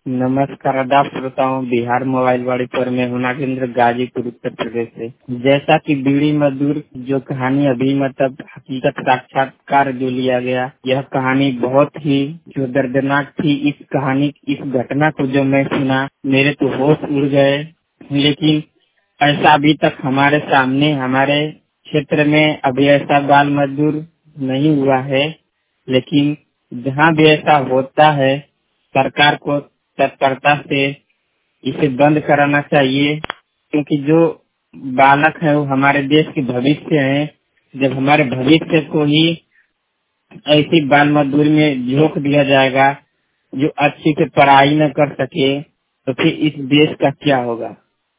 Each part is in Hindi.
नमस्कार आदाब श्रोताओं, बिहार मोबाइल वाड़ी पर मैं हूँ नागेंद्र, गाजीपुर उत्तर प्रदेश से। जैसा कि बीड़ी मजदूर जो कहानी अभी मतलब हकीकत साक्षात्कार जो लिया गया, यह कहानी बहुत ही जो दर्दनाक थी। इस घटना को जो मैं सुना, मेरे तो होश उड़ गए। लेकिन ऐसा अभी तक हमारे सामने, हमारे क्षेत्र में अभी ऐसा बाल मजदूर नहीं हुआ है। लेकिन जहाँ भी ऐसा होता है, सरकार को तत्परता से इसे बंद कराना चाहिए, क्योंकि जो बालक है वो हमारे देश के भविष्य है। जब हमारे भविष्य को ही ऐसी बाल मजदूरी में झोंक दिया जाएगा जो अच्छी से पढ़ाई न कर सके, तो फिर इस देश का क्या होगा।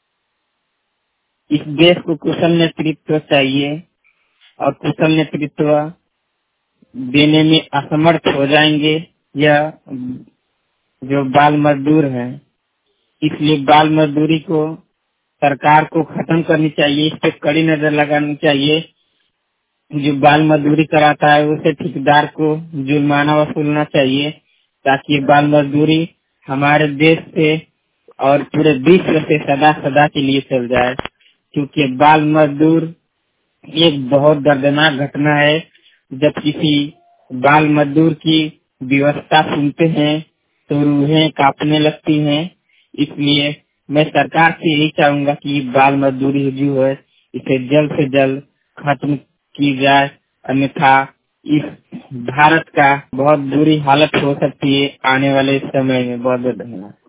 इस देश को कुशल नेतृत्व चाहिए, और कुशल नेतृत्व देने में असमर्थ हो जाएंगे यह जो बाल मजदूर हैं। इसलिए बाल मजदूरी को सरकार को खत्म करनी चाहिए, इस पे कड़ी नजर लगानी चाहिए। जो बाल मजदूरी कराता है उसे ठेकेदार को जुर्माना वसूलना चाहिए, ताकि बाल मजदूरी हमारे देश से और पूरे विश्व से सदा सदा के लिए चल जाए। क्योंकि बाल मजदूर एक बहुत दर्दनाक घटना है। जब किसी बाल मजदूर की व्यवस्था सुनते हैं तो रूहें कांपने लगती हैं। इसलिए मैं सरकार से यही चाहूंगा कि बाल मजदूरी जो है इसे जल्द से जल्द खत्म की जाए, अन्यथा इस भारत का बहुत बुरी हालत हो सकती है आने वाले समय में। बहुत बहुत धन्यवाद।